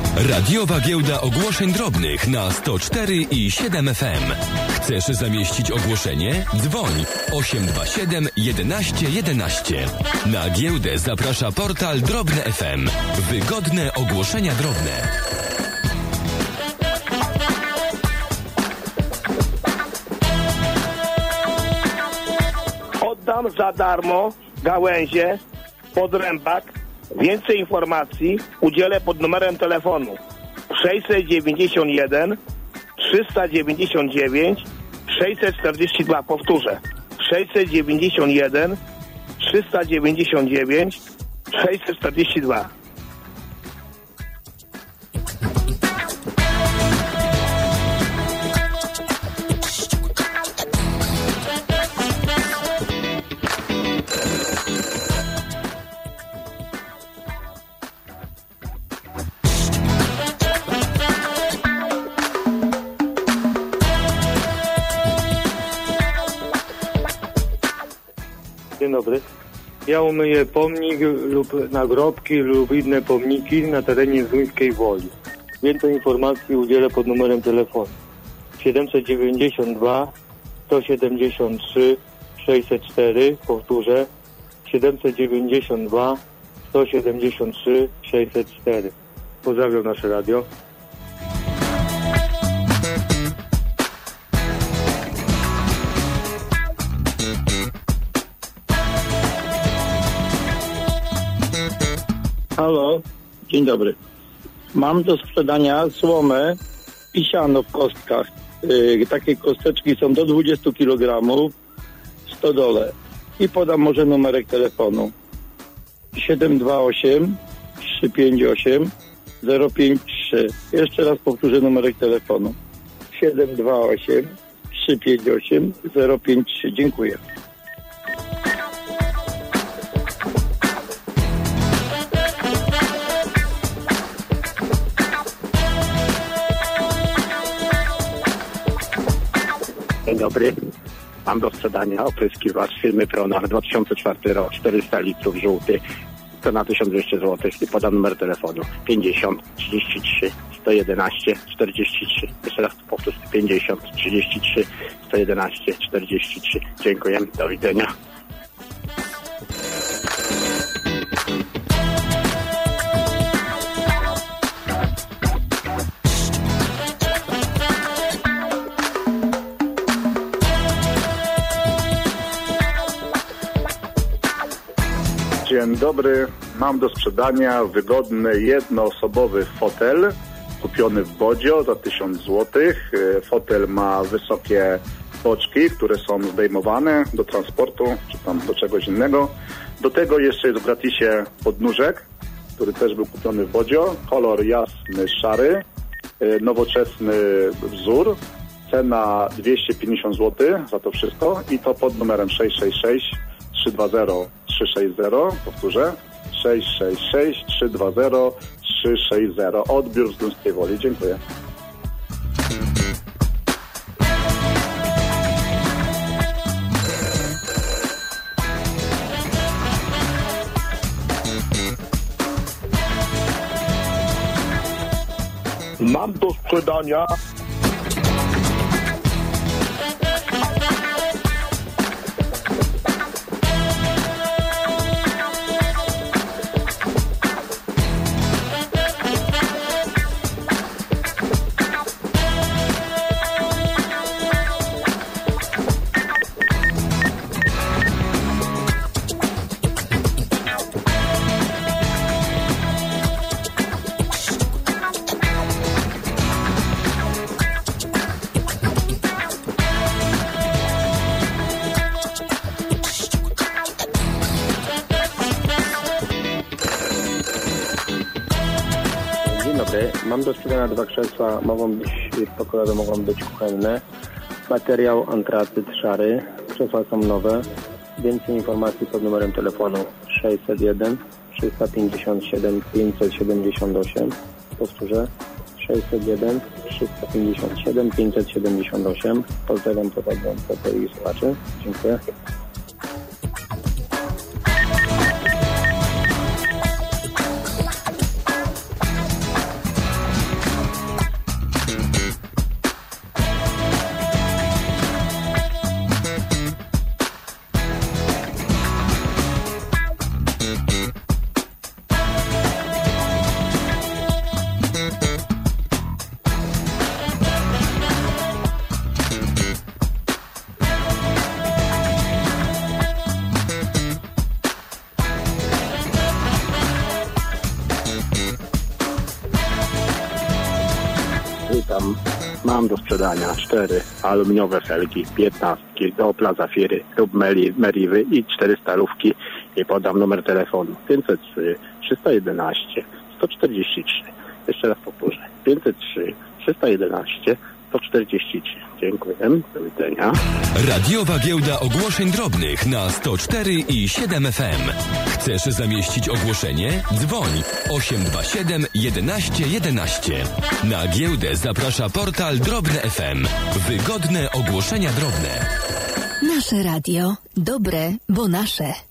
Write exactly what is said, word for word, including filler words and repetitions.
Radiowa Giełda Ogłoszeń Drobnych na sto cztery i siedem F M. Chcesz zamieścić ogłoszenie? Dzwoń osiem dwa siedem jedenaście jedenaście. Na giełdę zaprasza portal Drobne F M. Wygodne ogłoszenia drobne. Oddam za darmo gałęzie, podrębak. Więcej informacji udzielę pod numerem telefonu sześćset dziewięćdziesiąt jeden trzysta dziewięćdziesiąt dziewięć sześćset czterdzieści dwa. Powtórzę. sześćset dziewięćdziesiąt jeden trzysta dziewięćdziesiąt dziewięć sześćset czterdzieści dwa. Dzień dobry. Ja umyję pomnik lub nagrobki lub inne pomniki na terenie Zduńskiej Woli. Więcej informacji udzielę pod numerem telefonu siedemset dziewięćdziesiąt dwa sto siedemdziesiąt trzy sześćset cztery. Powtórzę siedemset dziewięćdziesiąt dwa sto siedemdziesiąt trzy sześćset cztery. Pozdrawiam nasze radio. Halo, dzień dobry. Mam do sprzedania słomę i siano w kostkach. Yy, takie kosteczki są do dwadzieścia kilogramów w stodole. I podam może numerek telefonu siedem dwa osiem trzy pięć osiem zero pięć trzy. Jeszcze raz powtórzę numerek telefonu siedem dwa osiem trzy pięć osiem zero pięć trzy. Dziękuję. Dzień dobry. Mam do sprzedania opryskiwacz firmy Pronar, dwa tysiące czwarty rok, czterysta litrów, żółty, cena tysiąc dwieście złotych i podam numer telefonu pięćdziesiąt trzydzieści trzy sto jedenaście czterdzieści trzy. Jeszcze raz powtórzę pięćdziesiąt trzydzieści trzy sto jedenaście czterdzieści trzy. Dziękuję, do widzenia. Dzień dobry. Mam do sprzedania wygodny, jednoosobowy fotel kupiony w Bodzio za tysiąc złotych. Fotel ma wysokie boczki, które są zdejmowane do transportu czy tam do czegoś innego. Do tego jeszcze jest w gratisie podnóżek, który też był kupiony w Bodzio. Kolor jasny, szary, nowoczesny wzór. Cena dwieście pięćdziesiąt złotych za to wszystko i to pod numerem sześć sześć sześć trzy dwa zero trzy sześć zero. Powtórzę sześć sześć sześć trzy dwa zero trzy sześć zero. Odbiór z Zduńskiej Woli. Dziękuję. Mam do sprzedania Mam do sprzedania dwa krzesła, mogą być pokojowe, mogą być kuchenne. Materiał antracyt szary, krzesła są nowe. Więcej informacji pod numerem telefonu sześćset jeden trzysta pięćdziesiąt siedem pięćset siedemdziesiąt osiem. Powtórzę sześćset jeden trzysta pięćdziesiąt siedem pięćset siedemdziesiąt osiem. Pozdrawiam prowadzącego i słuchaczy. Dziękuję. Witam. Mam do sprzedania cztery aluminiowe felgi, piętnastki do Opla Zafiry lub Meriwy i cztery stalówki i podam numer telefonu pięćset trzy trzysta jedenaście sto czterdzieści trzy. Jeszcze raz powtórzę. pięćset trzy trzysta jedenaście sto czterdzieści trzy. Dziękuję. Do widzenia. Radiowa Giełda Ogłoszeń Drobnych na sto cztery i siedem F M. Chcesz zamieścić ogłoszenie? Dzwoń osiem dwa siedem jedenaście jedenaście. Na giełdę zaprasza portal Drobne F M. Wygodne ogłoszenia drobne. Nasze radio. Dobre, bo nasze.